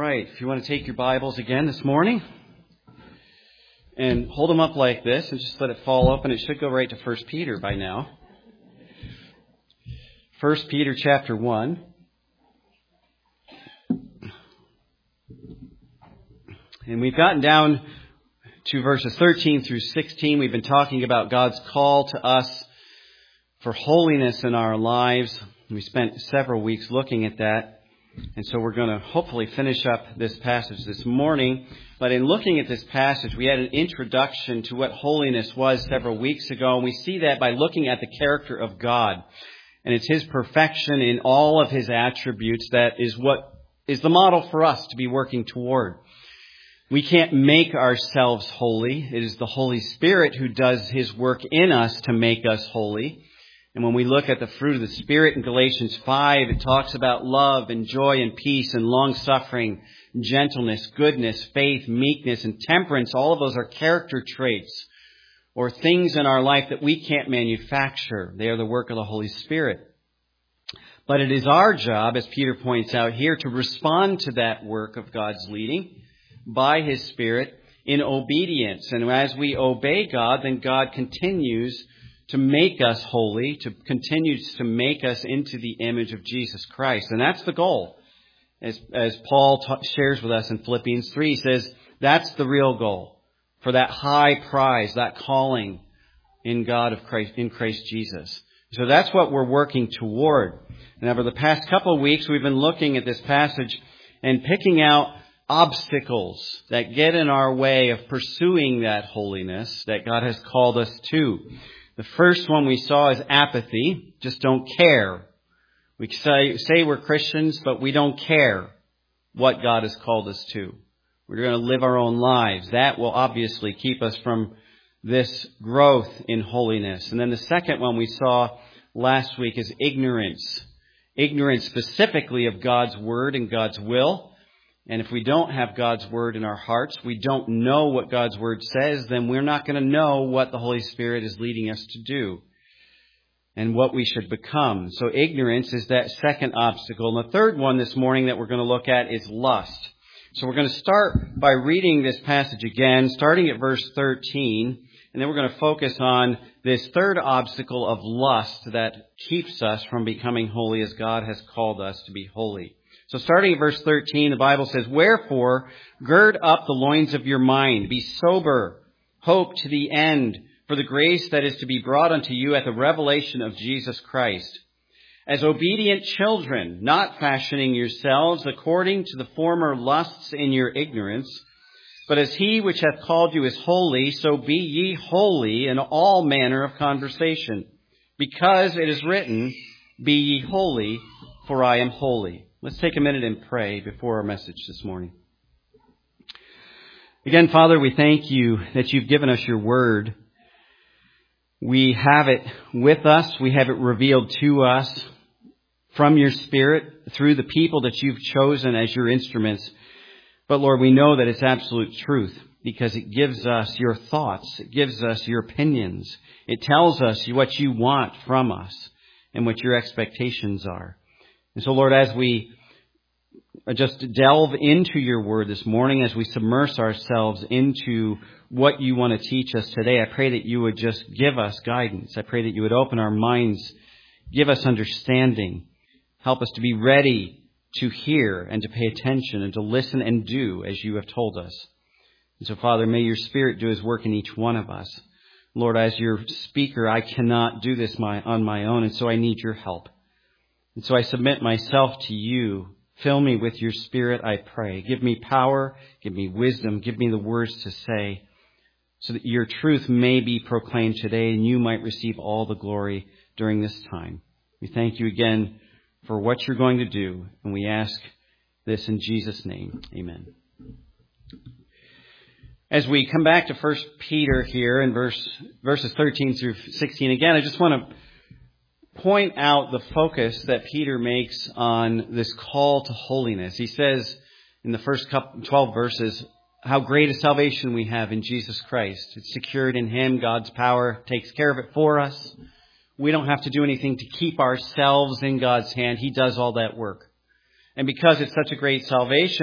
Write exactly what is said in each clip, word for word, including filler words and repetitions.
right, if you want to take your Bibles again this morning and hold them up like this and just let it fall open, it should go right to First Peter by now. First Peter chapter one. And we've gotten down to verses thirteen through sixteen. We've been talking about God's call to us for holiness in our lives. We spent several weeks looking at that. And so we're going to hopefully finish up this passage this morning. But in looking at this passage, we had an introduction to what holiness was several weeks ago. And we see that by looking at the character of God. And it's His perfection in all of His attributes that is what is the model for us to be working toward. We can't make ourselves holy. It is the Holy Spirit who does His work in us to make us holy. And when we look at the fruit of the Spirit in Galatians five, it talks about love and joy and peace and long-suffering, gentleness, goodness, faith, meekness, and temperance. All of those are character traits or things in our life that we can't manufacture. They are the work of the Holy Spirit. But it is our job, as Peter points out here, to respond to that work of God's leading by His Spirit in obedience. And as we obey God, then God continues to make us holy, to continue to make us into the image of Jesus Christ. And that's the goal. As, as Paul ta- shares with us in Philippians three, he says that's the real goal for that high prize, that calling in God of Christ, in Christ Jesus. So that's what we're working toward. And over the past couple of weeks, we've been looking at this passage and picking out obstacles that get in our way of pursuing that holiness that God has called us to. The first one we saw is apathy. Just don't care. We say, say we're Christians, but we don't care what God has called us to. We're going to live our own lives. That will obviously keep us from this growth in holiness. And then the second one we saw last week is ignorance. Ignorance specifically of God's word and God's will. And if we don't have God's word in our hearts, we don't know what God's word says, then we're not going to know what the Holy Spirit is leading us to do and what we should become. So ignorance is that second obstacle. And the third one this morning that we're going to look at is lust. So we're going to start by reading this passage again, starting at verse thirteen, and then we're going to focus on this third obstacle of lust that keeps us from becoming holy as God has called us to be holy. So starting at verse thirteen, the Bible says, "Wherefore, gird up the loins of your mind, be sober, hope to the end for the grace that is to be brought unto you at the revelation of Jesus Christ. As obedient children, not fashioning yourselves according to the former lusts in your ignorance, but as He which hath called you is holy, so be ye holy in all manner of conversation. Because it is written, Be ye holy, for I am holy." Let's take a minute and pray before our message this morning. Again, Father, we thank you that you've given us your word. We have it with us. We have it revealed to us from your Spirit through the people that you've chosen as your instruments. But Lord, we know that it's absolute truth because it gives us your thoughts. It gives us your opinions. It tells us what you want from us and what your expectations are. And so, Lord, as we just delve into your word this morning, as we submerge ourselves into what you want to teach us today, I pray that you would just give us guidance. I pray that you would open our minds, give us understanding, help us to be ready to hear and to pay attention and to listen and do as you have told us. And so, Father, may your Spirit do his work in each one of us. Lord, as your speaker, I cannot do this my, on my own, and so I need your help. And so I submit myself to you. Fill me with your Spirit, I pray. Give me power, give me wisdom, give me the words to say, so that your truth may be proclaimed today and you might receive all the glory during this time. We thank you again for what you're going to do, and we ask this in Jesus' name. Amen. As we come back to First Peter here in verse verses thirteen through sixteen, again, I just want to point out the focus that Peter makes on this call to holiness. He says in the first couple, twelve verses, how great a salvation we have in Jesus Christ. It's secured in Him. God's power takes care of it for us. We don't have to do anything to keep ourselves in God's hand. He does all that work. And because it's such a great salvation,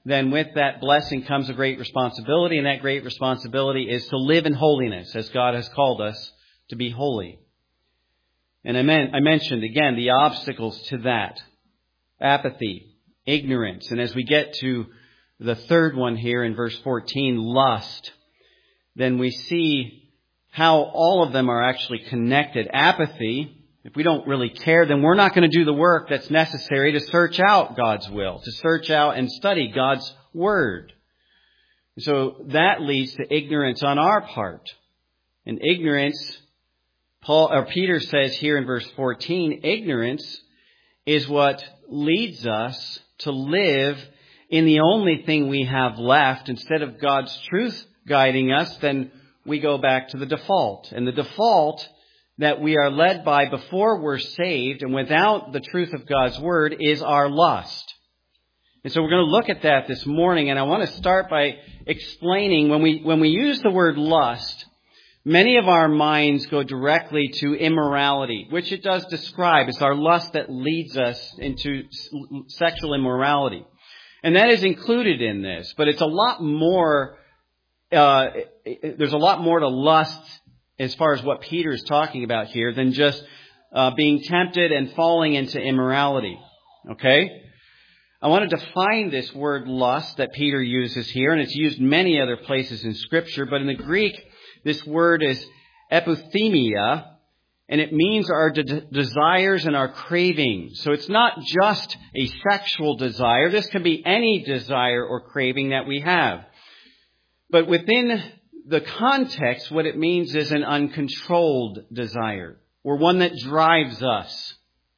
then with that blessing comes a great responsibility, and that great responsibility is to live in holiness as God has called us to be holy. And I, meant, I mentioned, again, the obstacles to that. Apathy, ignorance, and as we get to the third one here in verse fourteen, lust, then we see how all of them are actually connected. Apathy, if we don't really care, then we're not going to do the work that's necessary to search out God's will, to search out and study God's Word. So that leads to ignorance on our part. And ignorance, Paul or Peter says here in verse fourteen, ignorance is what leads us to live in the only thing we have left. Instead of God's truth guiding us, then we go back to the default. And the default that we are led by before we're saved and without the truth of God's Word is our lust. And so we're going to look at that this morning, and I want to start by explaining when we when we use the word lust, many of our minds go directly to immorality, which it does describe. It's our lust that leads us into sexual immorality. And that is included in this, but it's a lot more, uh, there's a lot more to lust as far as what Peter is talking about here than just uh, being tempted and falling into immorality. Okay? I want to define this word lust that Peter uses here, and it's used many other places in Scripture, but in the Greek, this word is epithemia, and it means our de- desires and our cravings. So it's not just a sexual desire. This can be any desire or craving that we have. But within the context, what it means is an uncontrolled desire, or one that drives us.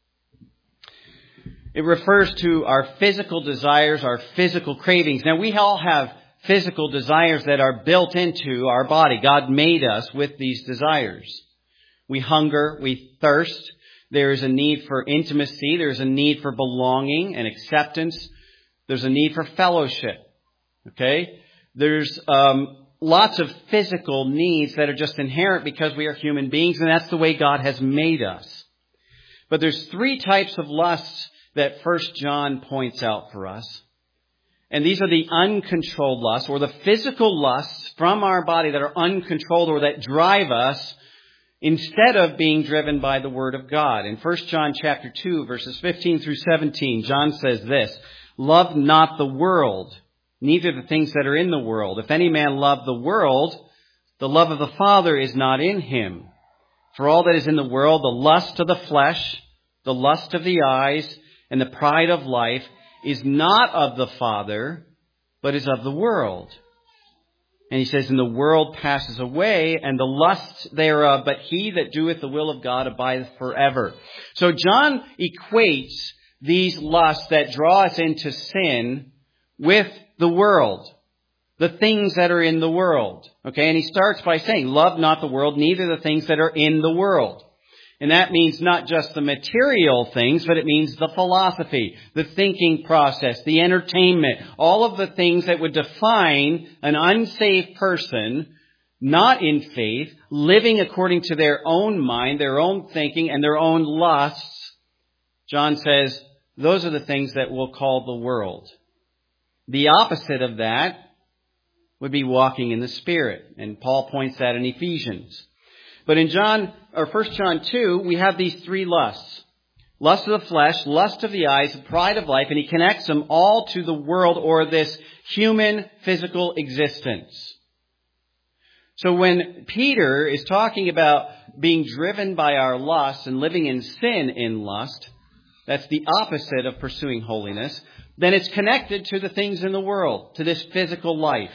It refers to our physical desires, our physical cravings. Now, we all have physical desires that are built into our body. God made us with these desires. We hunger, we thirst. There is a need for intimacy. There's a need for belonging and acceptance. There's a need for fellowship. Okay? There's um, lots of physical needs that are just inherent because we are human beings, and that's the way God has made us. But there's three types of lusts that First John points out for us. And these are the uncontrolled lusts, or the physical lusts from our body that are uncontrolled or that drive us instead of being driven by the Word of God. In First John chapter two, verses fifteen through seventeen, John says this, "Love not the world, neither the things that are in the world. If any man love the world, the love of the Father is not in him. For all that is in the world, the lust of the flesh, the lust of the eyes, and the pride of life is not of the Father, but is of the world." And he says, "And the world passes away, and the lusts thereof, but he that doeth the will of God abideth forever." So John equates these lusts that draw us into sin with the world, the things that are in the world. Okay, and he starts by saying, "Love not the world, neither the things that are in the world." And that means not just the material things, but it means the philosophy, the thinking process, the entertainment, all of the things that would define an unsaved person, not in faith, living according to their own mind, their own thinking, and their own lusts. John says, those are the things that we'll call the world. The opposite of that would be walking in the Spirit. And Paul points that in Ephesians. But in John, or First John two, we have these three lusts. Lust of the flesh, lust of the eyes, pride of life, and he connects them all to the world or this human physical existence. So when Peter is talking about being driven by our lust and living in sin in lust, that's the opposite of pursuing holiness, then it's connected to the things in the world, to this physical life.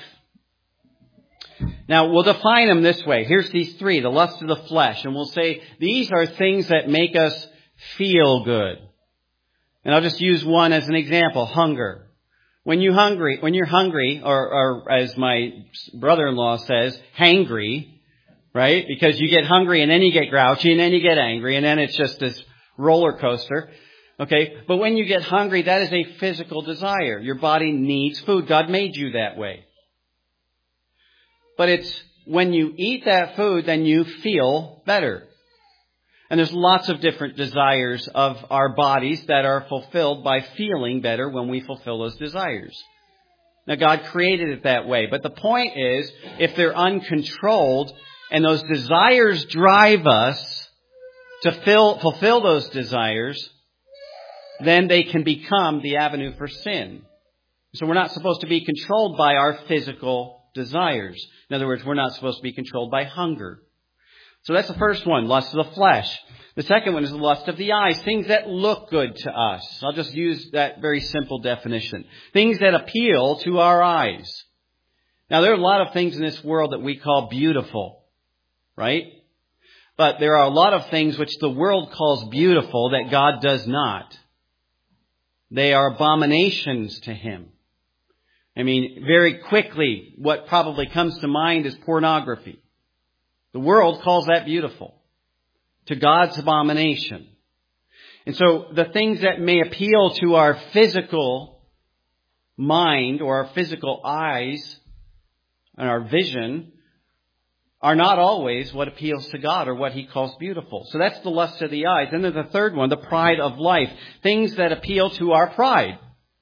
Now, we'll define them this way. Here's these three, the lust of the flesh. And we'll say these are things that make us feel good. And I'll just use one as an example, hunger. When you hungry, when you're hungry, or, or as my brother-in-law says, hangry, right? Because you get hungry and then you get grouchy and then you get angry and then it's just this roller coaster. Okay? But when you get hungry, that is a physical desire. Your body needs food. God made you that way. But it's when you eat that food, then you feel better. And there's lots of different desires of our bodies that are fulfilled by feeling better when we fulfill those desires. Now, God created it that way. But the point is, if they're uncontrolled and those desires drive us to fill, fulfill those desires, then they can become the avenue for sin. So we're not supposed to be controlled by our physical desires. In other words, we're not supposed to be controlled by hunger. So that's the first one, lust of the flesh. The second one is the lust of the eyes, things that look good to us. I'll just use that very simple definition. Things that appeal to our eyes. Now, there are a lot of things in this world that we call beautiful, right? But there are a lot of things which the world calls beautiful that God does not. They are abominations to Him. I mean, very quickly, what probably comes to mind is pornography. The world calls that beautiful. To God's abomination. And so the things that may appeal to our physical mind or our physical eyes and our vision are not always what appeals to God or what He calls beautiful. So that's the lust of the eyes. Then there's the third one, the pride of life. Things that appeal to our pride.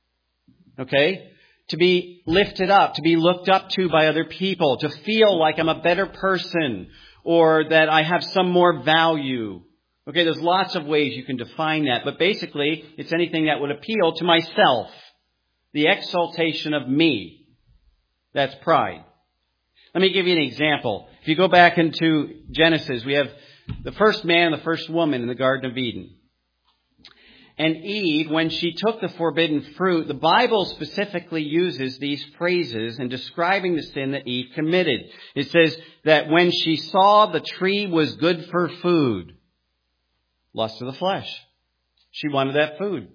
Okay? To be lifted up, to be looked up to by other people, to feel like I'm a better person, or that I have some more value. Okay, there's lots of ways you can define that. But basically, it's anything that would appeal to myself. The exaltation of me. That's pride. Let me give you an example. If you go back into Genesis, we have the first man and the first woman in the Garden of Eden. And Eve, when she took the forbidden fruit, the Bible specifically uses these phrases in describing the sin that Eve committed. It says that when she saw the tree was good for food, lust of the flesh. She wanted that food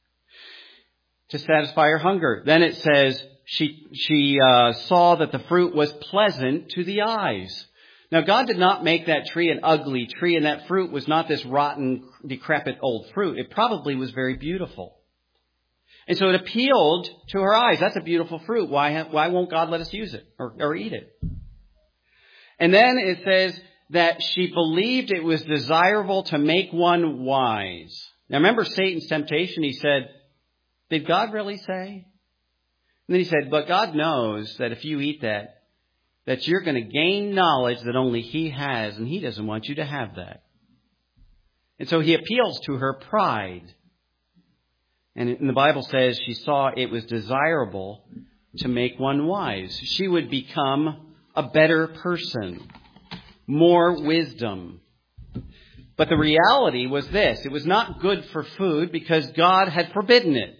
to satisfy her hunger. Then it says she she uh, saw that the fruit was pleasant to the eyes. Now, God did not make that tree an ugly tree, and that fruit was not this rotten, decrepit old fruit. It probably was very beautiful. And so it appealed to her eyes. That's a beautiful fruit. Why, why won't God let us use it or, or eat it? And then it says that she believed it was desirable to make one wise. Now, remember Satan's temptation? He said, did God really say? And then he said, but God knows that if you eat that, that you're going to gain knowledge that only He has, and He doesn't want you to have that. And so He appeals to her pride. And the Bible says she saw it was desirable to make one wise. She would become a better person, more wisdom. But the reality was this: it was not good for food because God had forbidden it.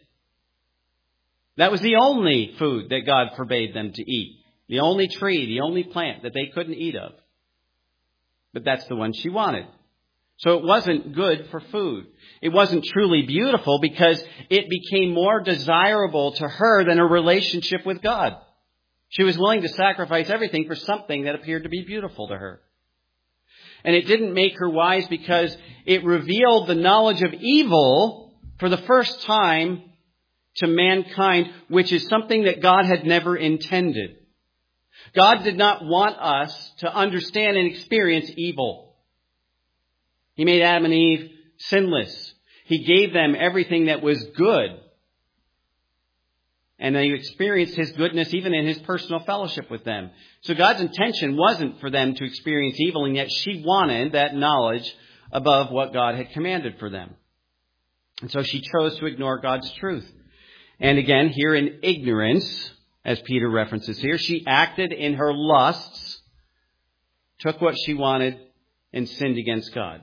That was the only food that God forbade them to eat. The only tree, the only plant that they couldn't eat of. But that's the one she wanted. So it wasn't good for food. It wasn't truly beautiful because it became more desirable to her than a relationship with God. She was willing to sacrifice everything for something that appeared to be beautiful to her. And it didn't make her wise because it revealed the knowledge of evil for the first time to mankind, which is something that God had never intended. God did not want us to understand and experience evil. He made Adam and Eve sinless. He gave them everything that was good. And they experienced His goodness even in His personal fellowship with them. So God's intention wasn't for them to experience evil, and yet she wanted that knowledge above what God had commanded for them. And so she chose to ignore God's truth. And again, here in ignorance, as Peter references here, she acted in her lusts, took what she wanted, and sinned against God.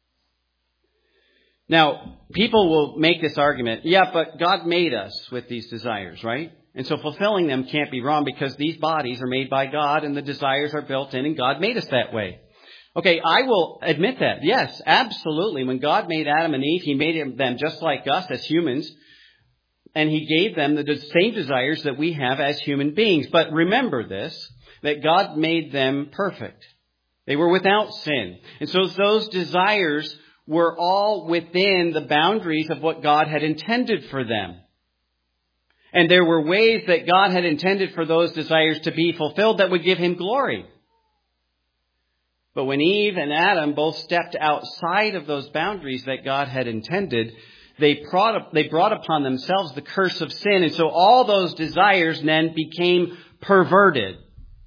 Now, people will make this argument, yeah, but God made us with these desires, right? And so fulfilling them can't be wrong because these bodies are made by God and the desires are built in and God made us that way. Okay, I will admit that. Yes, absolutely. When God made Adam and Eve, He made them just like us as humans. And He gave them the same desires that we have as human beings. But remember this, that God made them perfect. They were without sin. And so those desires were all within the boundaries of what God had intended for them. And there were ways that God had intended for those desires to be fulfilled that would give Him glory. But when Eve and Adam both stepped outside of those boundaries that God had intended, they brought, they brought upon themselves the curse of sin. And so all those desires then became perverted.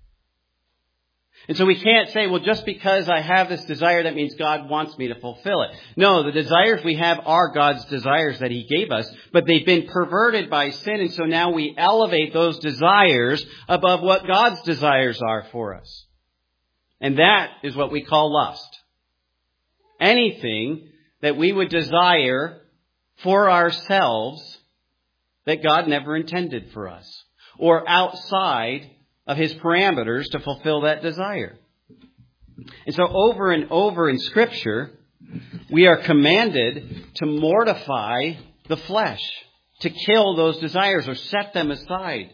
And so we can't say, well, just because I have this desire, that means God wants me to fulfill it. No, the desires we have are God's desires that He gave us, but they've been perverted by sin, and so now we elevate those desires above what God's desires are for us. And that is what we call lust. Anything that we would desire for ourselves that God never intended for us, or outside of His parameters to fulfill that desire. And so over and over in Scripture, we are commanded to mortify the flesh, to kill those desires or set them aside.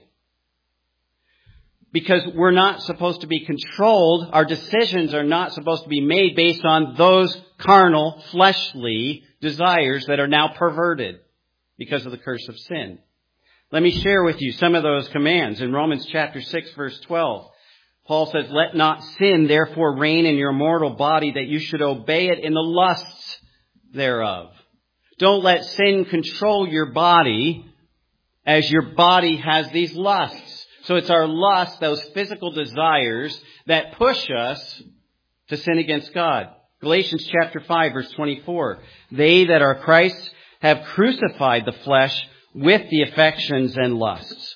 Because we're not supposed to be controlled, our decisions are not supposed to be made based on those carnal, fleshly desires that are now perverted because of the curse of sin. Let me share with you some of those commands. In Romans chapter six, verse twelve, Paul says, "Let not sin therefore reign in your mortal body, that you should obey it in the lusts thereof." Don't let sin control your body, as your body has these lusts. So it's our lusts, those physical desires, that push us to sin against God. Galatians chapter five, verse twenty-four, "They that are Christ's have crucified the flesh with the affections and lusts."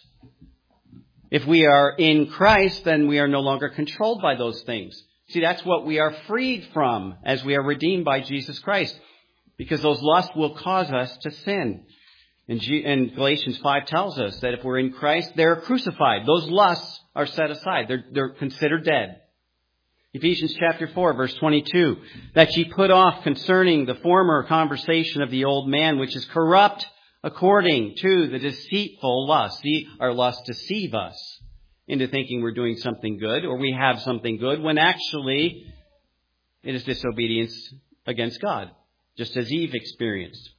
If we are in Christ, then we are no longer controlled by those things. See, that's what we are freed from as we are redeemed by Jesus Christ, because those lusts will cause us to sin. And, G- and Galatians five tells us that if we're in Christ, they're crucified. Those lusts are set aside. They're, they're considered dead. Ephesians chapter four, verse twenty-two, "That ye put off concerning the former conversation of the old man, which is corrupt according to the deceitful lust." See, our lusts deceive us into thinking we're doing something good or we have something good, when actually it is disobedience against God, just as Eve experienced.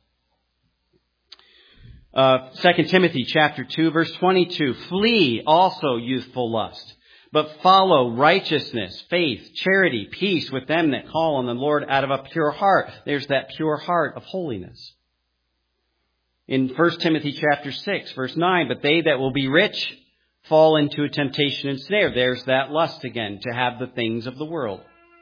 Uh, Second Timothy chapter two, verse twenty-two, "Flee also youthful lust, but follow righteousness, faith, charity, peace with them that call on the Lord out of a pure heart." There's that pure heart of holiness. In First Timothy chapter six, verse nine, "But they that will be rich fall into a temptation and snare." There's that lust again, to have the things of the world.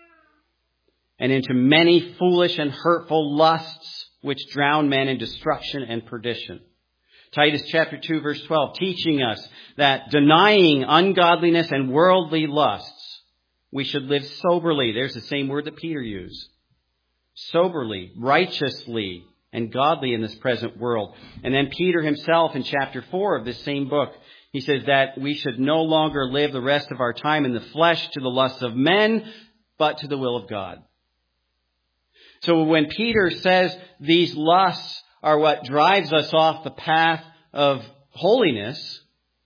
"And into many foolish and hurtful lusts, which drown men in destruction and perdition." Titus chapter two, verse twelve, teaching us that denying ungodliness and worldly lusts, we should live soberly. There's the same word that Peter used. Soberly, righteously, and godly in this present world. And then Peter himself in chapter four of this same book, he says that we should no longer live the rest of our time in the flesh to the lusts of men, but to the will of God. So when Peter says these lusts are what drives us off the path of holiness,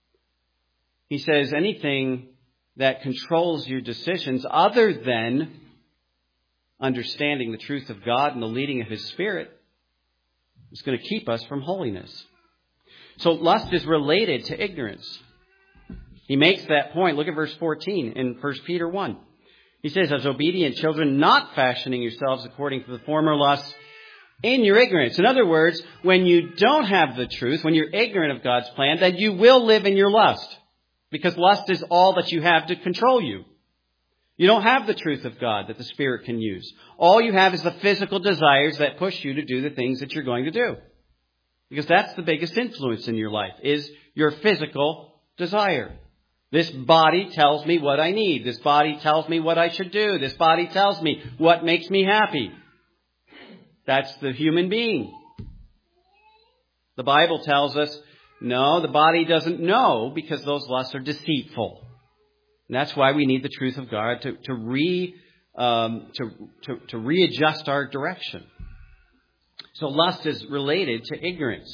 he says anything that controls your decisions other than understanding the truth of God and the leading of His Spirit is going to keep us from holiness. So lust is related to ignorance. He makes that point. Look at verse fourteen in First Peter one. He says, "As obedient children, not fashioning yourselves according to the former lusts in your ignorance." In other words, when you don't have the truth, when you're ignorant of God's plan, then you will live in your lust. Because lust is all that you have to control you. You don't have the truth of God that the Spirit can use. All you have is the physical desires that push you to do the things that you're going to do. Because that's the biggest influence in your life, is your physical desire. This body tells me what I need. This body tells me what I should do. This body tells me what makes me happy. That's the human being. The Bible tells us, no, the body doesn't know, because those lusts are deceitful. And that's why we need the truth of God to, to, re, um, to, to, to readjust our direction. So lust is related to ignorance.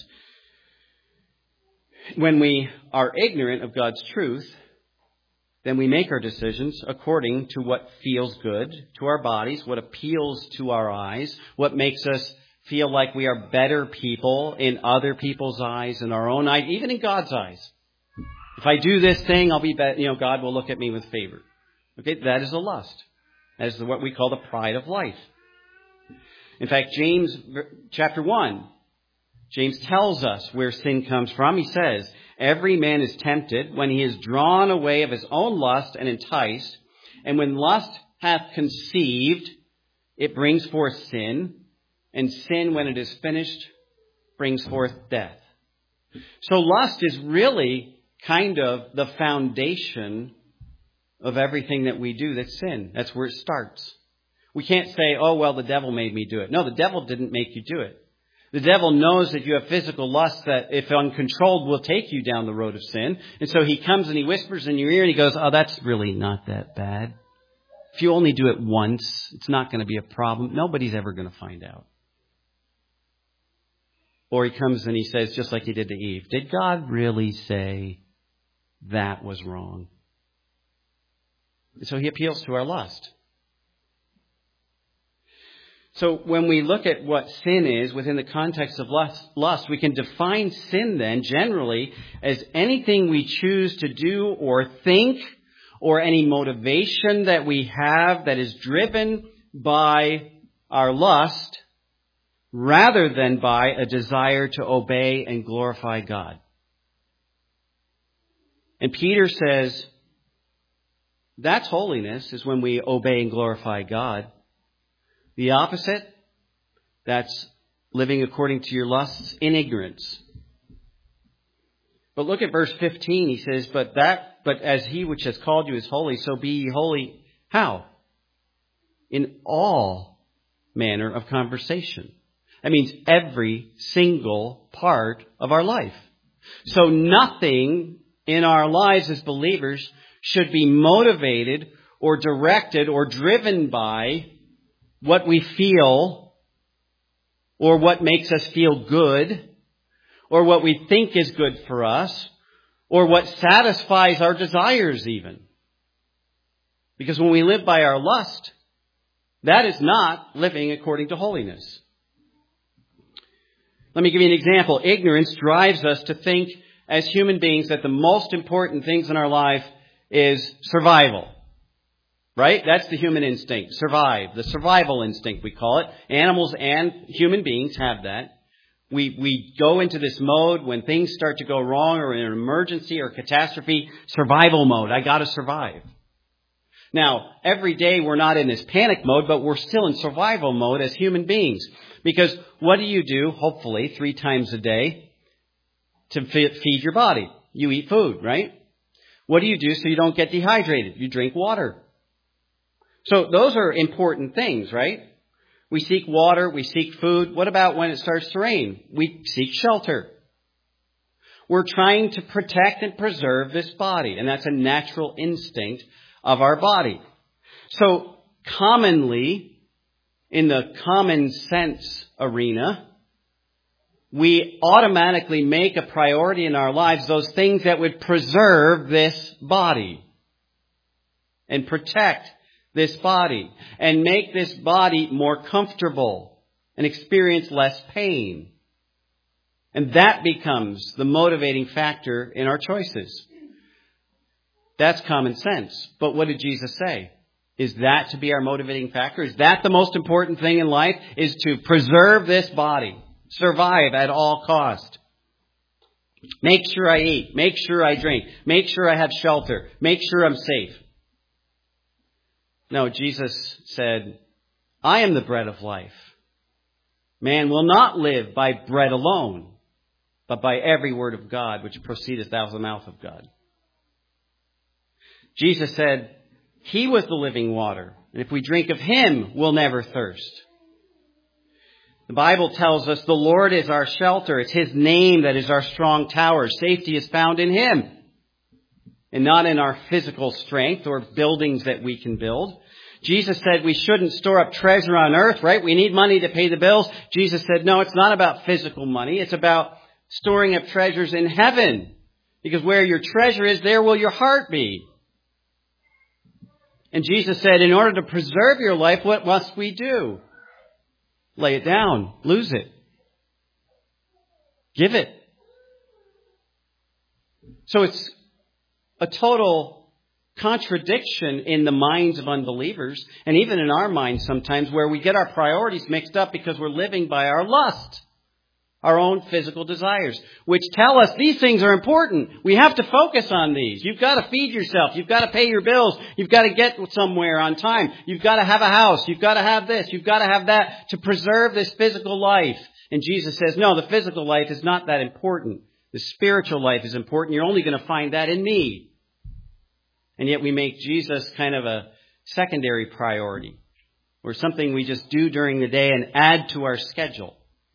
When we are ignorant of God's truth, then we make our decisions according to what feels good to our bodies, what appeals to our eyes, what makes us feel like we are better people in other people's eyes, in our own eyes, even in God's eyes. If I do this thing, I'll be better, you know, God will look at me with favor. Okay, that is a lust. That is what we call the pride of life. In fact, James chapter one James tells us where sin comes from. He says, every man is tempted when he is drawn away of his own lust and enticed. And when lust hath conceived, it brings forth sin. And sin, when it is finished, brings forth death. So lust is really kind of the foundation of everything that we do that's sin. That's where it starts. We can't say, oh, well, the devil made me do it. No, the devil didn't make you do it. The devil knows that you have physical lust that, if uncontrolled, will take you down the road of sin. And so he comes and he whispers in your ear and he goes, oh, that's really not that bad. If you only do it once, it's not going to be a problem. Nobody's ever going to find out. Or he comes and he says, just like he did to Eve, did God really say that was wrong? So he appeals to our lust. So when we look at what sin is within the context of lust, lust, we can define sin then generally as anything we choose to do or think, or any motivation that we have that is driven by our lust rather than by a desire to obey and glorify God. And Peter says, that's holiness, is when we obey and glorify God. The opposite, that's living according to your lusts in ignorance. But look at verse fifteen. He says, but that, but as he which has called you is holy, so be ye holy. How? In all manner of conversation. That means every single part of our life. So nothing in our lives as believers should be motivated or directed or driven by what we feel or what makes us feel good or what we think is good for us or what satisfies our desires even. Because when we live by our lust, that is not living according to holiness. Let me give you an example. Ignorance drives us to think as human beings that the most important things in our life is survival. Right? That's the human instinct. Survive. The survival instinct, we call it. Animals and human beings have that. We we go into this mode when things start to go wrong or in an emergency or catastrophe, survival mode. I got to survive. Now, every day we're not in this panic mode, but we're still in survival mode as human beings. Because what do you do, hopefully, three times a day to feed your body? You eat food, right? What do you do so you don't get dehydrated? You drink water. So those are important things, right? We seek water, we seek food. What about when it starts to rain? We seek shelter. We're trying to protect and preserve this body, and that's a natural instinct of our body. So commonly, in the common sense arena, we automatically make a priority in our lives those things that would preserve this body and protect this body and make this body more comfortable and experience less pain. And that becomes the motivating factor in our choices. That's common sense. But what did Jesus say? Is that to be our motivating factor? Is that the most important thing in life? Is to preserve this body, survive at all cost. Make sure I eat. Make sure I drink. Make sure I have shelter. Make sure I'm safe. No, Jesus said, I am the bread of life. Man will not live by bread alone, but by every word of God which proceedeth out of the mouth of God. Jesus said, He was the living water, and if we drink of Him, we'll never thirst. The Bible tells us the Lord is our shelter. It's His name that is our strong tower. Safety is found in Him, and not in our physical strength or buildings that we can build. Jesus said we shouldn't store up treasure on earth, right? We need money to pay the bills. Jesus said, no, it's not about physical money. It's about storing up treasures in heaven. Because where your treasure is, there will your heart be. And Jesus said, in order to preserve your life, what must we do? Lay it down. Lose it. Give it. So it's a total contradiction in the minds of unbelievers, and even in our minds sometimes, where we get our priorities mixed up because we're living by our lust. Our own physical desires, which tell us these things are important. We have to focus on these. You've got to feed yourself. You've got to pay your bills. You've got to get somewhere on time. You've got to have a house. You've got to have this. You've got to have that to preserve this physical life. And Jesus says, no, the physical life is not that important. The spiritual life is important. You're only going to find that in me. And yet we make Jesus kind of a secondary priority, or something we just do during the day and add to our schedule.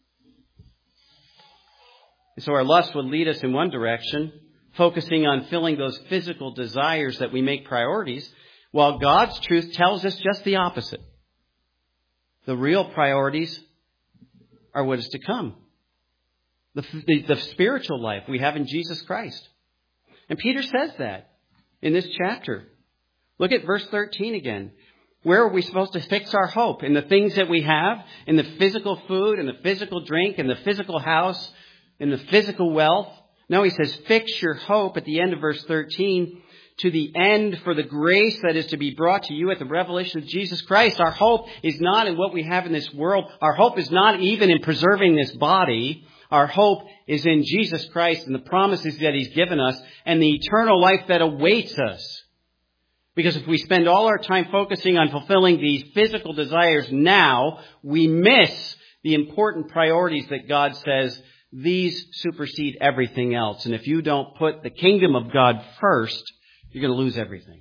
And so our lust would lead us in one direction, focusing on filling those physical desires that we make priorities, while God's truth tells us just the opposite. The real priorities are what is to come. The, the, the spiritual life we have in Jesus Christ. And Peter says that in this chapter. Look at verse thirteen again. Where are we supposed to fix our hope? In the things that we have? In the physical food, in the physical drink, in the physical house, in the physical wealth? No, he says, fix your hope at the end of verse thirteen, to the end for the grace that is to be brought to you at the revelation of Jesus Christ. Our hope is not in what we have in this world. Our hope is not even in preserving this body. Our hope is in Jesus Christ and the promises that He's given us and the eternal life that awaits us. Because if we spend all our time focusing on fulfilling these physical desires now, we miss the important priorities that God says these supersede everything else. And if you don't put the kingdom of God first, you're going to lose everything.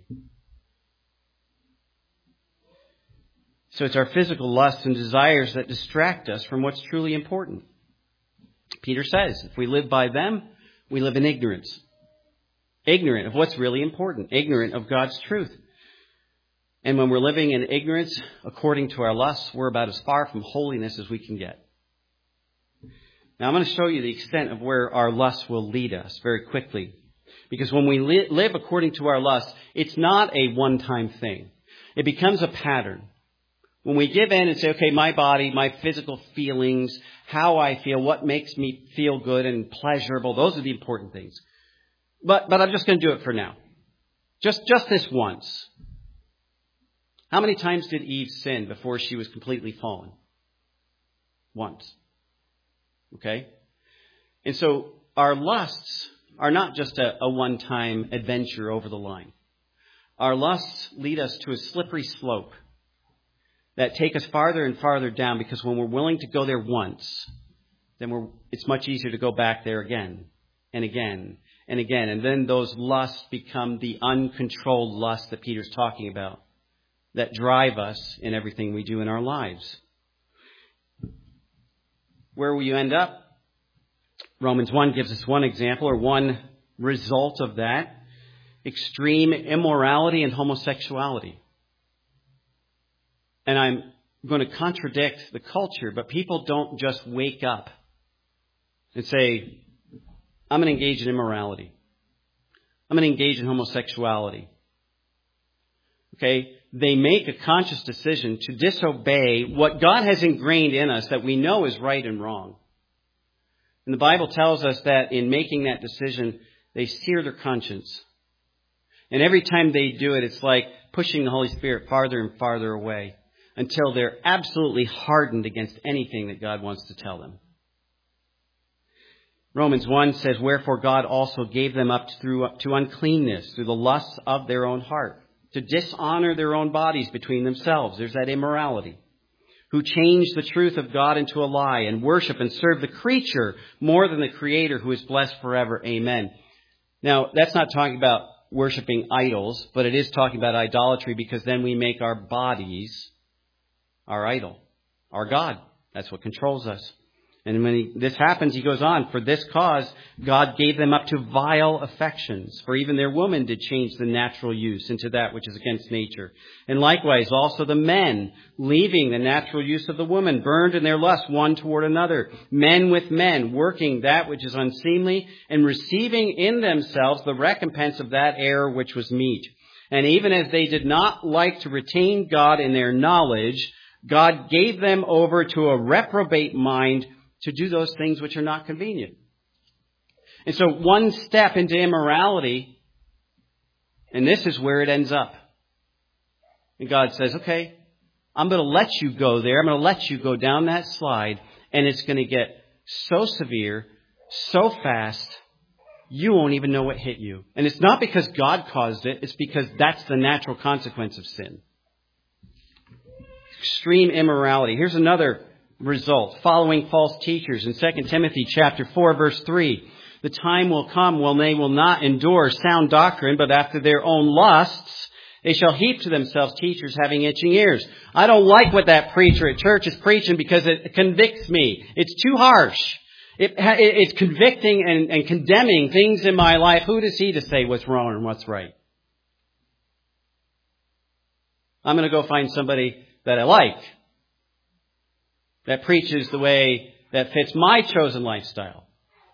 So it's our physical lusts and desires that distract us from what's truly important. Peter says, if we live by them, we live in ignorance. Ignorant of what's really important. Ignorant of God's truth. And when we're living in ignorance, according to our lusts, we're about as far from holiness as we can get. Now I'm going to show you the extent of where our lusts will lead us very quickly. Because when we li- live according to our lusts, it's not a one-time thing. It becomes a pattern. When we give in and say, okay, my body, my physical feelings, how I feel, what makes me feel good and pleasurable, those are the important things. But but I'm just going to do it for now. Just just this once. How many times did Eve sin before she was completely fallen? Once. Okay? And so our lusts are not just a, a one-time adventure over the line. Our lusts lead us to a slippery slope that take us farther and farther down, because when we're willing to go there once, then we're, it's much easier to go back there again and again and again. And then those lusts become the uncontrolled lusts that Peter's talking about that drive us in everything we do in our lives. Where will you end up? Romans one gives us one example, or one result of that. Extreme immorality and homosexuality. And I'm going to contradict the culture, but people don't just wake up and say, I'm going to engage in immorality. I'm going to engage in homosexuality. Okay? They make a conscious decision to disobey what God has ingrained in us that we know is right and wrong. And the Bible tells us that in making that decision, they sear their conscience. And every time they do it, it's like pushing the Holy Spirit farther and farther away until they're absolutely hardened against anything that God wants to tell them. Romans one says, wherefore God also gave them up through, to uncleanness through the lusts of their own heart, to dishonor their own bodies between themselves. There's that immorality. Who changed the truth of God into a lie and worship and serve the creature more than the Creator, who is blessed forever. Amen. Now, that's not talking about worshiping idols, but it is talking about idolatry, because then we make our bodies our idol, our God. That's what controls us. And when he, this happens, he goes on, for this cause, God gave them up to vile affections. For even their woman did change the natural use into that which is against nature. And likewise, also the men, leaving the natural use of the woman, burned in their lust one toward another. Men with men, working that which is unseemly, and receiving in themselves the recompense of that error which was meet. And even as they did not like to retain God in their knowledge, God gave them over to a reprobate mind, to do those things which are not convenient. And so one step into immorality, and this is where it ends up. And God says, okay, I'm going to let you go there. I'm going to let you go down that slide, and it's going to get so severe, so fast, you won't even know what hit you. And it's not because God caused it. It's because that's the natural consequence of sin. Extreme immorality. Here's another result. Following false teachers. In Second Timothy chapter four, verse three, the time will come when they will not endure sound doctrine, but after their own lusts, they shall heap to themselves teachers having itching ears. I don't like what that preacher at church is preaching because it convicts me. It's too harsh. It, it's convicting and, and condemning things in my life. Who does he to say what's wrong and what's right? I'm going to go find somebody that I like, that preaches the way that fits my chosen lifestyle.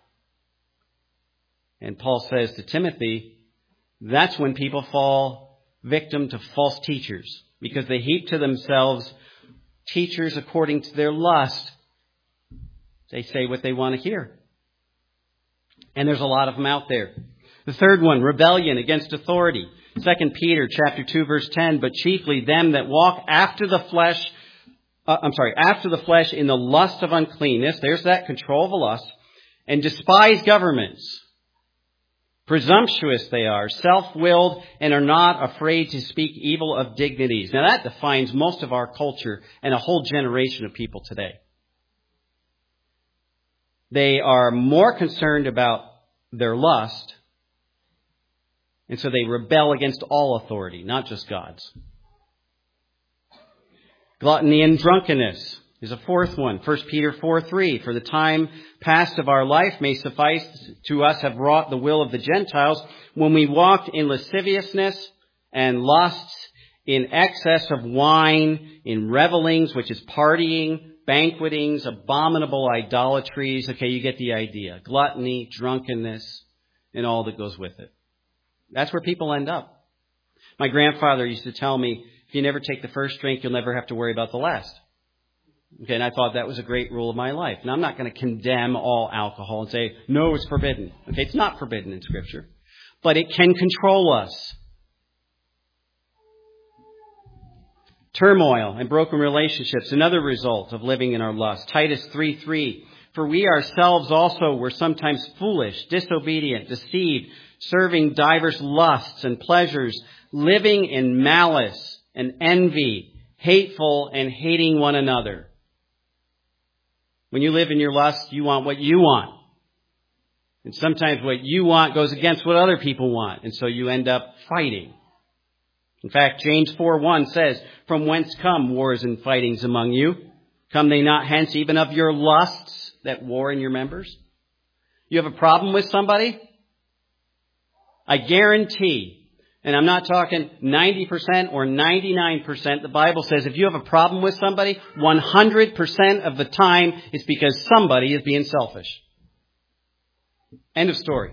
And Paul says to Timothy, that's when people fall victim to false teachers, because they heap to themselves teachers according to their lust. They say what they want to hear. And there's a lot of them out there. The third one, rebellion against authority. Second Peter chapter two, verse ten, but chiefly them that walk after the flesh, uh, I'm sorry, after the flesh in the lust of uncleanness. There's that control of the lust. And despise governments. Presumptuous they are, self-willed, and are not afraid to speak evil of dignities. Now that defines most of our culture and a whole generation of people today. They are more concerned about their lust, and so they rebel against all authority, not just God's. Gluttony and drunkenness is a fourth one. First Peter four three, for the time past of our life may suffice to us have wrought the will of the Gentiles when we walked in lasciviousness and lusts, in excess of wine, in revelings, which is partying, banquetings, abominable idolatries. Okay, you get the idea. Gluttony, drunkenness, and all that goes with it. That's where people end up. My grandfather used to tell me, if you never take the first drink, you'll never have to worry about the last. Okay, and I thought that was a great rule of my life. Now, I'm not going to condemn all alcohol and say, no, it's forbidden. Okay, it's not forbidden in Scripture. But it can control us. Turmoil and broken relationships, another result of living in our lust. Titus three three, for we ourselves also were sometimes foolish, disobedient, deceived, serving divers lusts and pleasures, living in malice and envy, hateful and hating one another. When you live in your lust, you want what you want. And sometimes what you want goes against what other people want. And so you end up fighting. In fact, James four one says, from whence come wars and fightings among you? Come they not hence even of your lusts that war in your members? You have a problem with somebody? I guarantee, and I'm not talking ninety percent or ninety-nine percent, the Bible says if you have a problem with somebody, one hundred percent of the time it's because somebody is being selfish. End of story.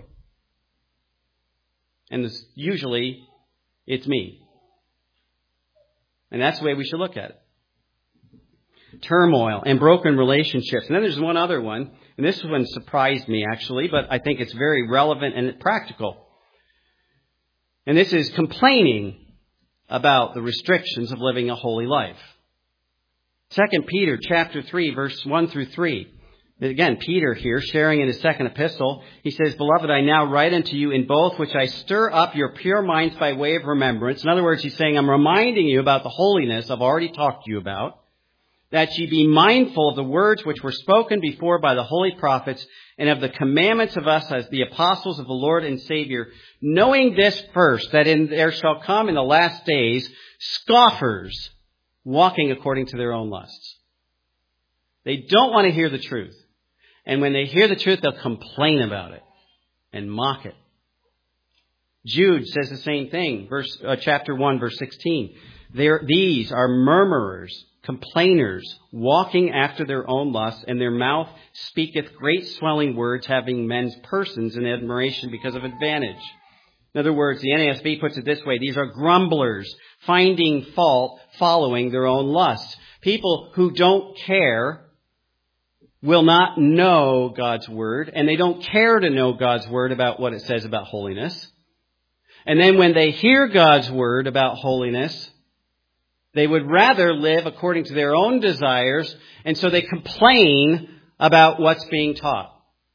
And this, usually it's me. And that's the way we should look at it. Turmoil and broken relationships. And then there's one other one, and this one surprised me actually, but I think it's very relevant and practical. And this is complaining about the restrictions of living a holy life. Second Peter chapter three, verse one through three. Again, Peter here, sharing in his second epistle, he says, Beloved, I now write unto you in both which I stir up your pure minds by way of remembrance. In other words, he's saying, I'm reminding you about the holiness I've already talked to you about, that ye be mindful of the words which were spoken before by the holy prophets, and of the commandments of us as the apostles of the Lord and Savior, knowing this first, that in there shall come in the last days scoffers, walking according to their own lusts. They don't want to hear the truth. And when they hear the truth, they'll complain about it and mock it. Jude says the same thing, verse uh, chapter one, verse sixteen. There, these are murmurers, complainers, walking after their own lusts, and their mouth speaketh great swelling words, having men's persons in admiration because of advantage. In other words, the N A S B puts it this way. These are grumblers, finding fault, following their own lusts. People who don't care will not know God's Word, and they don't care to know God's Word about what it says about holiness. And then when they hear God's Word about holiness, they would rather live according to their own desires, and so they complain about what's being taught.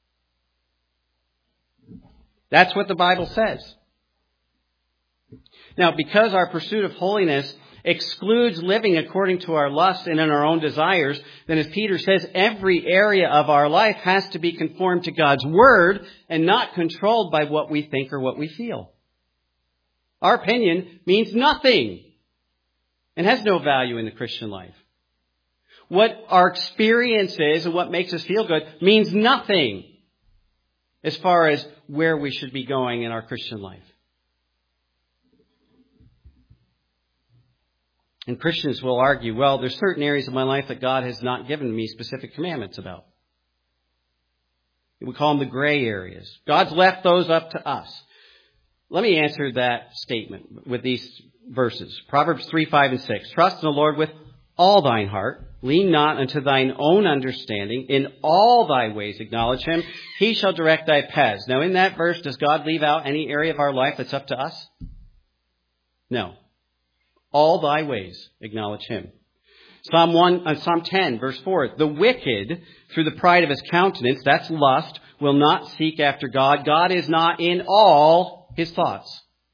That's what the Bible says. Now, because our pursuit of holiness excludes living according to our lust and in our own desires, then as Peter says, every area of our life has to be conformed to God's Word and not controlled by what we think or what we feel. Our opinion means nothing and has no value in the Christian life. What our experience is and what makes us feel good means nothing as far as where we should be going in our Christian life. And Christians will argue, well, there's certain areas of my life that God has not given me specific commandments about. We call them the gray areas. God's left those up to us. Let me answer that statement with these verses. Proverbs three, five, and six. Trust in the Lord with all thine heart. Lean not unto thine own understanding. In all thy ways acknowledge him. He shall direct thy paths. Now, in that verse, does God leave out any area of our life that's up to us? No. All thy ways acknowledge him. Psalm one, uh, Psalm ten, verse four. The wicked, through the pride of his countenance, that's lust, will not seek after God. God is not in all his thoughts.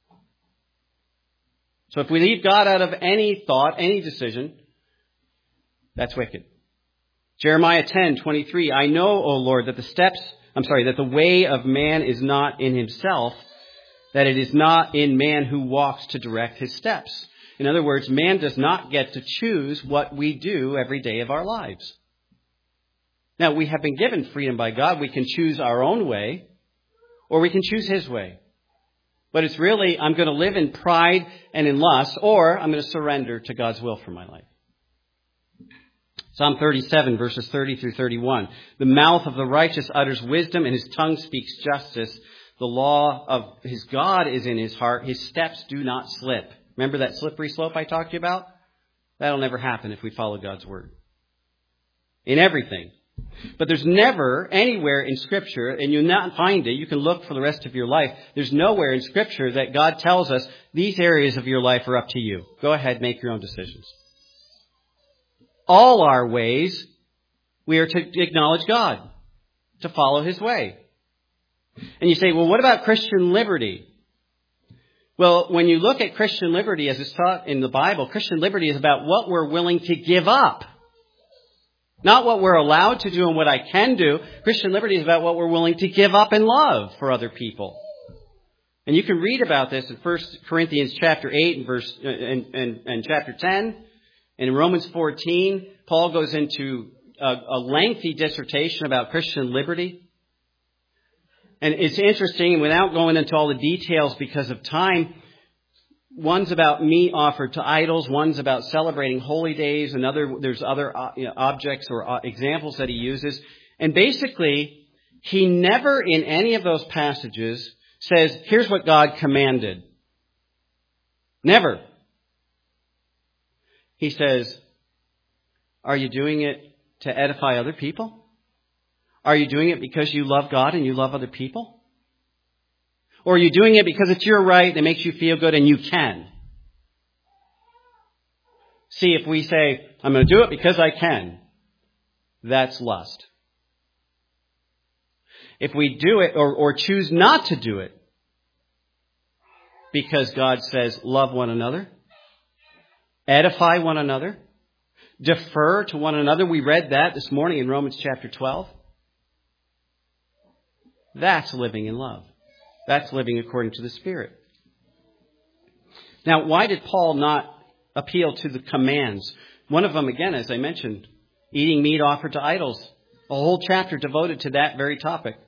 So if we leave God out of any thought, any decision, that's wicked. Jeremiah ten, twenty-three. I know, O Lord, that the steps, I'm sorry, that the way of man is not in himself, that it is not in man who walks to direct his steps. In other words, man does not get to choose what we do every day of our lives. Now, we have been given freedom by God. We can choose our own way, or we can choose his way. But it's really, I'm going to live in pride and in lust, or I'm going to surrender to God's will for my life. Psalm thirty-seven, verses thirty through thirty-one. The mouth of the righteous utters wisdom, and his tongue speaks justice. The law of his God is in his heart. His steps do not slip. Remember that slippery slope I talked to you about? That'll never happen if we follow God's word. In everything. But there's never anywhere in Scripture, and you'll not find it, you can look for the rest of your life, there's nowhere in Scripture that God tells us these areas of your life are up to you. Go ahead, make your own decisions. All our ways, we are to acknowledge God, to follow his way. And you say, well, what about Christian liberty? Well, when you look at Christian liberty as it's taught in the Bible, Christian liberty is about what we're willing to give up. Not what we're allowed to do and what I can do. Christian liberty is about what we're willing to give up in love for other people. And you can read about this in First Corinthians chapter eight and verse and, and, and chapter ten. And in Romans fourteen, Paul goes into a, a lengthy dissertation about Christian liberty. And it's interesting, and without going into all the details because of time, one's about meat offered to idols, one's about celebrating holy days, another there's other uh, you know, objects or uh, examples that he uses. And basically, he never in any of those passages says, here's what God commanded. Never. He says, are you doing it to edify other people? Are you doing it because you love God and you love other people? Or are you doing it because it's your right and it makes you feel good and you can? See, if we say, I'm going to do it because I can, that's lust. If we do it or, or choose not to do it because God says, love one another, edify one another, defer to one another. We read that this morning in Romans chapter twelve. That's living in love. That's living according to the Spirit. Now, why did Paul not appeal to the commands? One of them, again, as I mentioned, eating meat offered to idols. A whole chapter devoted to that very topic.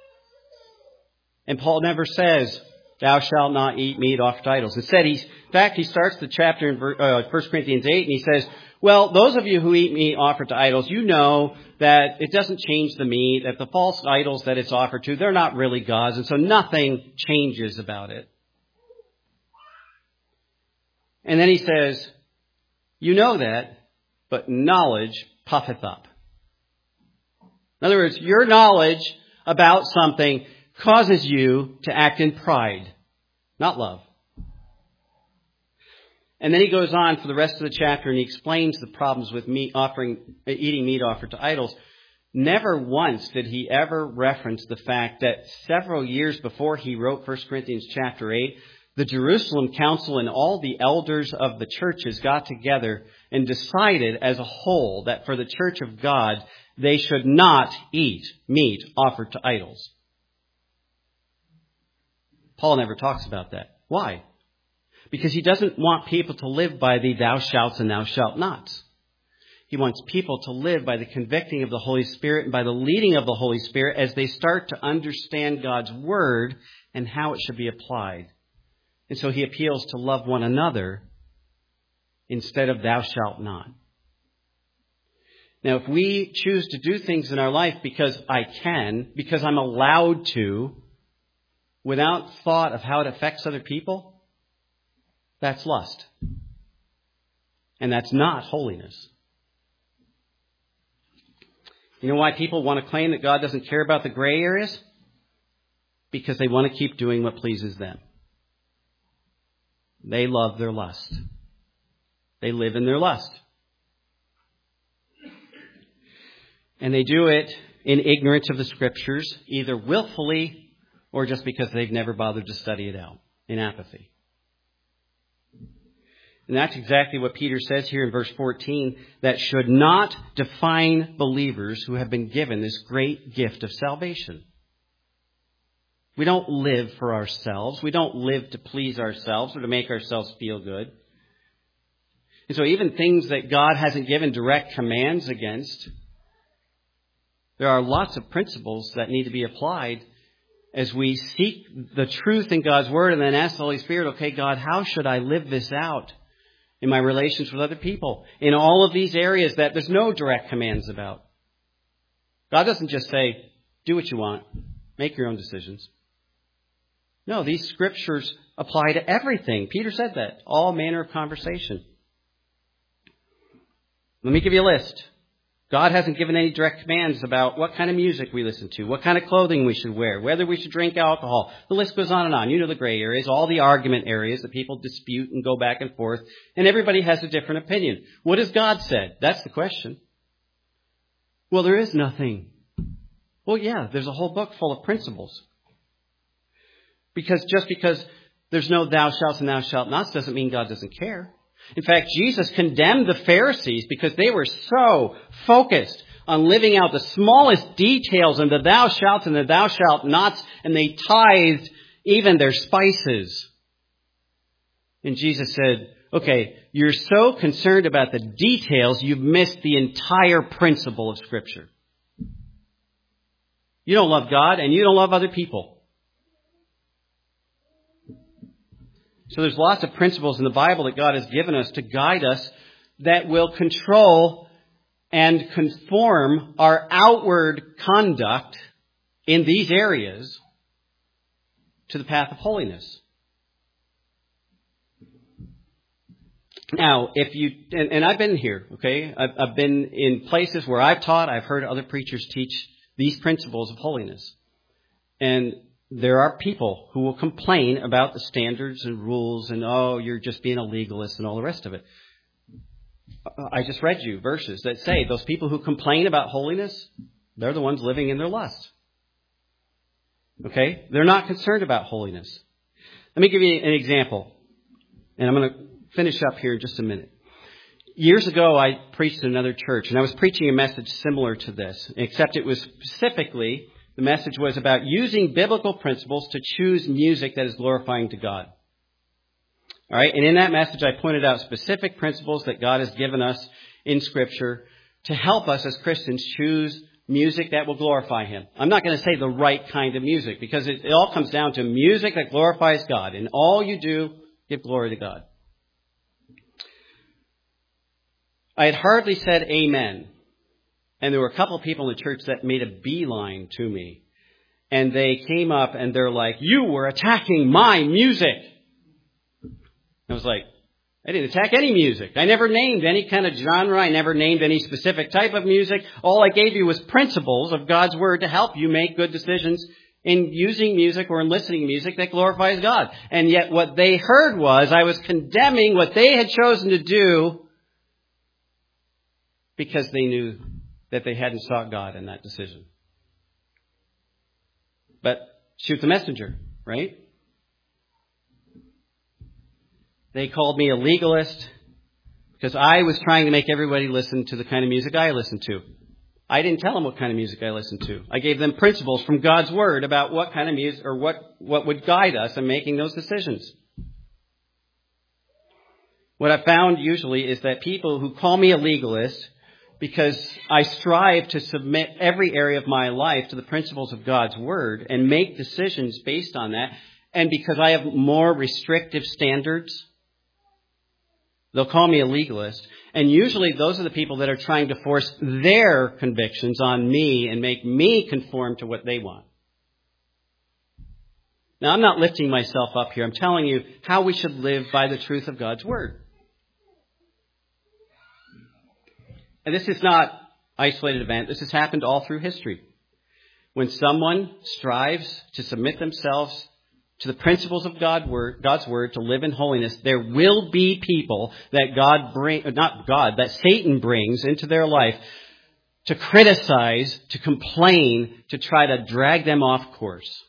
And Paul never says, thou shalt not eat meat offered to idols. Instead, he's, in fact, he starts the chapter in uh, First Corinthians eight and he says, well, those of you who eat meat offered to idols, you know that it doesn't change the meat, that the false idols that it's offered to, they're not really gods, and so nothing changes about it. And then he says, you know that, but knowledge puffeth up. In other words, your knowledge about something causes you to act in pride, not love. And then he goes on for the rest of the chapter and he explains the problems with meat offering, eating meat offered to idols. never once did he ever reference the fact that several years before he wrote First Corinthians chapter eight, the Jerusalem Council and all the elders of the churches got together and decided as a whole that for the church of God, they should not eat meat offered to idols. Paul never talks about that. Why? Because he doesn't want people to live by the thou shalt and thou shalt nots. He wants people to live by the convicting of the Holy Spirit and by the leading of the Holy Spirit as they start to understand God's Word and how it should be applied. And so he appeals to love one another instead of thou shalt not. Now, if we choose to do things in our life because I can, because I'm allowed to, without thought of how it affects other people, that's lust. And that's not holiness. You know why people want to claim that God doesn't care about the gray areas? Because they want to keep doing what pleases them. They love their lust. They live in their lust. And they do it in ignorance of the Scriptures, either willfully or just because they've never bothered to study it out, in apathy. And that's exactly what Peter says here in verse fourteen, that should not define believers who have been given this great gift of salvation. We don't live for ourselves. We don't live to please ourselves or to make ourselves feel good. And so even things that God hasn't given direct commands against, there are lots of principles that need to be applied as we seek the truth in God's Word and then ask the Holy Spirit, okay, God, how should I live this out in my relations with other people? In all of these areas that there's no direct commands about. God doesn't just say, do what you want, make your own decisions. No, these Scriptures apply to everything. Peter said that. All manner of conversation. Let me give you a list. God hasn't given any direct commands about what kind of music we listen to, what kind of clothing we should wear, whether we should drink alcohol. The list goes on and on. You know the gray areas, all the argument areas that people dispute and go back and forth. And everybody has a different opinion. What has God said? That's the question. Well, there is nothing. Well, yeah, there's a whole book full of principles. Because just because there's no thou shalt and thou shalt nots doesn't mean God doesn't care. In fact, Jesus condemned the Pharisees because they were so focused on living out the smallest details and the thou shalt and the thou shalt nots, and they tithed even their spices. And Jesus said, okay, you're so concerned about the details, you've missed the entire principle of Scripture. You don't love God and you don't love other people. So there's lots of principles in the Bible that God has given us to guide us that will control and conform our outward conduct in these areas to the path of holiness. Now, if you, and, and I've been here, okay? I've, I've been in places where I've taught, I've heard other preachers teach these principles of holiness. And there are people who will complain about the standards and rules and, oh, you're just being a legalist and all the rest of it. I just read you verses that say those people who complain about holiness, they're the ones living in their lust. Okay? They're not concerned about holiness. Let me give you an example. And I'm going to finish up here in just a minute. Years ago, I preached in another church, and I was preaching a message similar to this, except it was specifically... The message was about using biblical principles to choose music that is glorifying to God. All right, and in that message, I pointed out specific principles that God has given us in Scripture to help us as Christians choose music that will glorify Him. I'm not going to say the right kind of music, because it, it all comes down to music that glorifies God. In all you do, give glory to God. I had hardly said amen. And there were a couple of people in the church that made a beeline to me. And they came up and they're like, you were attacking my music. I was like, I didn't attack any music. I never named any kind of genre. I never named any specific type of music. All I gave you was principles of God's Word to help you make good decisions in using music or in listening to music that glorifies God. And yet what they heard was I was condemning what they had chosen to do because they knew that they hadn't sought God in that decision. But shoot the messenger, right? They called me a legalist because I was trying to make everybody listen to the kind of music I listened to. I didn't tell them what kind of music I listened to. I gave them principles from God's Word about what kind of music or what, what would guide us in making those decisions. What I found usually is that people who call me a legalist because I strive to submit every area of my life to the principles of God's Word and make decisions based on that, and because I have more restrictive standards, they'll call me a legalist. And usually those are the people that are trying to force their convictions on me and make me conform to what they want. Now, I'm not lifting myself up here. I'm telling you how we should live by the truth of God's Word. And this is not an isolated event. This has happened all through history. When someone strives to submit themselves to the principles of God word, God's Word to live in holiness, there will be people that God bring, not God, that Satan brings into their life to criticize, to complain, to try to drag them off course.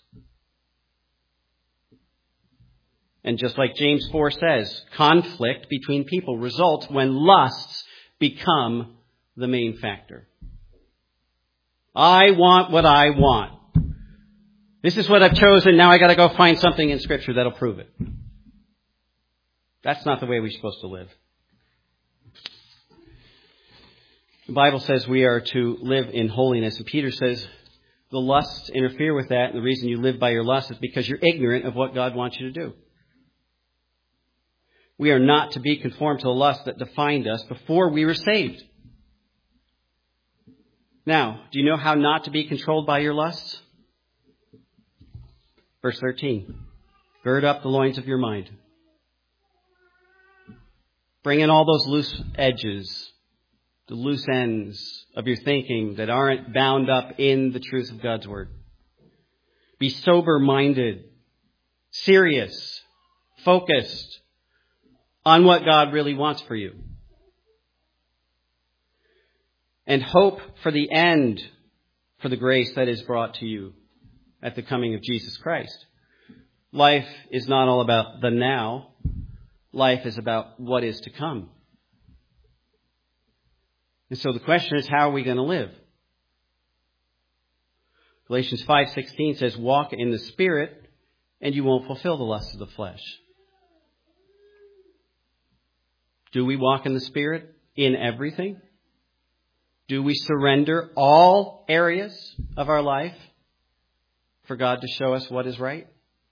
And just like James four says, conflict between people results when lusts become the main factor. I want what I want. This is what I've chosen. Now I got to go find something in Scripture that'll prove it. That's not the way we're supposed to live. The Bible says we are to live in holiness. And Peter says the lusts interfere with that. And the reason you live by your lust is because you're ignorant of what God wants you to do. We are not to be conformed to the lust that defined us before we were saved. Now, do you know how not to be controlled by your lusts? Verse thirteen. Gird up the loins of your mind. Bring in all those loose edges, the loose ends of your thinking that aren't bound up in the truth of God's Word. Be sober-minded, serious, focused on what God really wants for you. And hope for the end, for the grace that is brought to you at the coming of Jesus Christ. Life is not all about the now. Life is about what is to come. And so the question is, how are we going to live? Galatians five sixteen says, walk in the Spirit, and you won't fulfill the lusts of the flesh. Do we walk in the Spirit in everything? Do we surrender all areas of our life for God to show us what is right?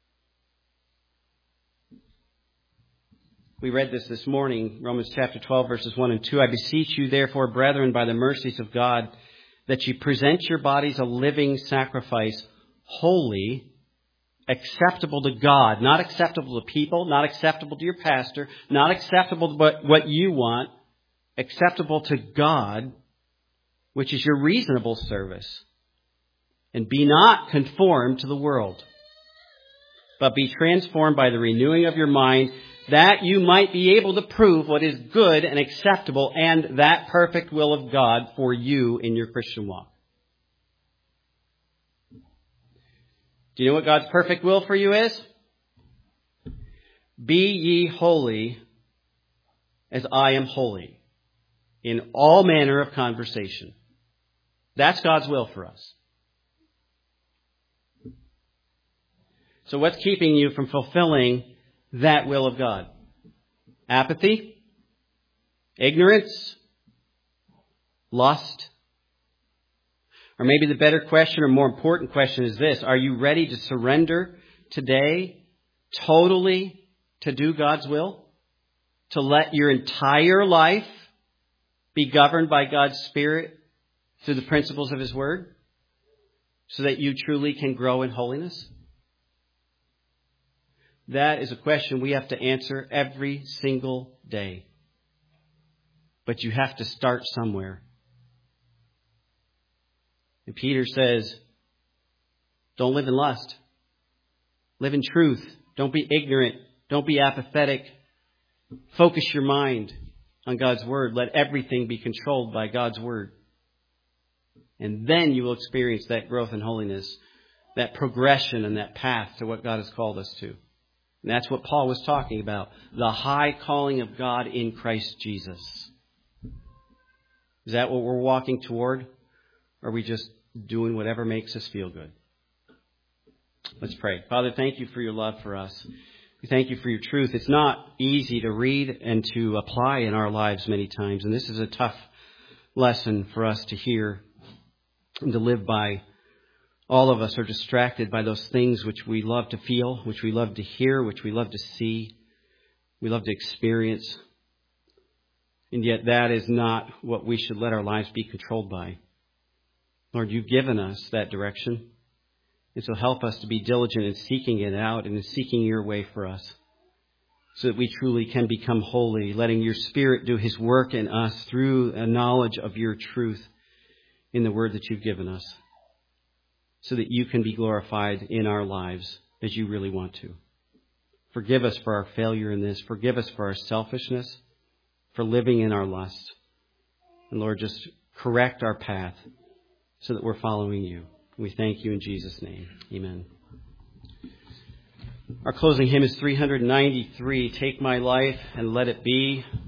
We read this this morning, Romans chapter twelve, verses one and two. I beseech you, therefore, brethren, by the mercies of God, that you present your bodies a living sacrifice, holy, acceptable to God, not acceptable to people, not acceptable to your pastor, not acceptable to what, what you want, acceptable to God, which is your reasonable service. And be not conformed to the world, but be transformed by the renewing of your mind, that you might be able to prove what is good and acceptable and that perfect will of God for you in your Christian walk. Do you know what God's perfect will for you is? Be ye holy as I am holy in all manner of conversation. That's God's will for us. So what's keeping you from fulfilling that will of God? Apathy? Ignorance? Lust? Or maybe the better question or more important question is this. Are you ready to surrender today totally to do God's will? To let your entire life be governed by God's Spirit through the principles of His Word, so that you truly can grow in holiness? That is a question we have to answer every single day. But you have to start somewhere. And Peter says, don't live in lust. Live in truth. Don't be ignorant. Don't be apathetic. Focus your mind on God's Word. Let everything be controlled by God's Word. And then you will experience that growth in holiness, that progression and that path to what God has called us to. And that's what Paul was talking about. The high calling of God in Christ Jesus. Is that what we're walking toward? Or are we just doing whatever makes us feel good? Let's pray. Father, thank you for your love for us. We thank you for your truth. It's not easy to read and to apply in our lives many times. And this is a tough lesson for us to hear and to live by. All of us are distracted by those things which we love to feel, which we love to hear, which we love to see, we love to experience. And yet that is not what we should let our lives be controlled by. Lord, you've given us that direction. And so help us to be diligent in seeking it out and in seeking your way for us, so that we truly can become holy, letting your Spirit do his work in us through a knowledge of your truth in the word that you've given us, so that you can be glorified in our lives as you really want to. Forgive us for our failure in this. Forgive us for our selfishness, for living in our lust. And Lord, just correct our path so that we're following you. We thank you in Jesus' name. Amen. Our closing hymn is three ninety-three, Take My Life and Let It Be.